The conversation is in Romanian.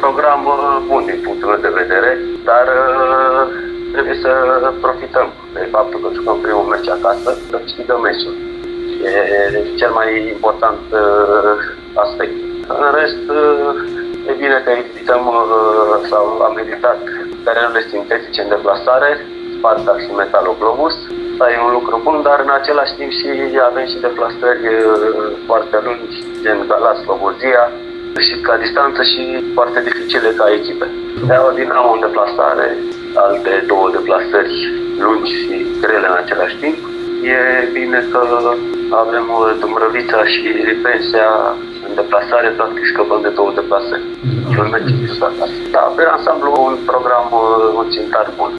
program bun din punctul meu de vedere, dar trebuie să profităm de faptul că jucăm primul meci acasă, să câștigăm meciul. E cel mai important aspect. În rest, e bine că evităm sau am evitat terenurile sintetice în deplasare, Sparta și Metaloglobus. Asta e un lucru bun, dar în același timp și avem și deplasări foarte lungi, gen Galați, Slobozia, și ca distanță și foarte dificile ca echipe. Steaua Dinamo în deplasare, alte două deplasări lungi și grele în același timp. E bine că avem Dumbrăvița și Ripensia în deplasare, practic scăpăm de două deplasări. Și un meci acasă. Da, pe ansamblu un program țintar bun.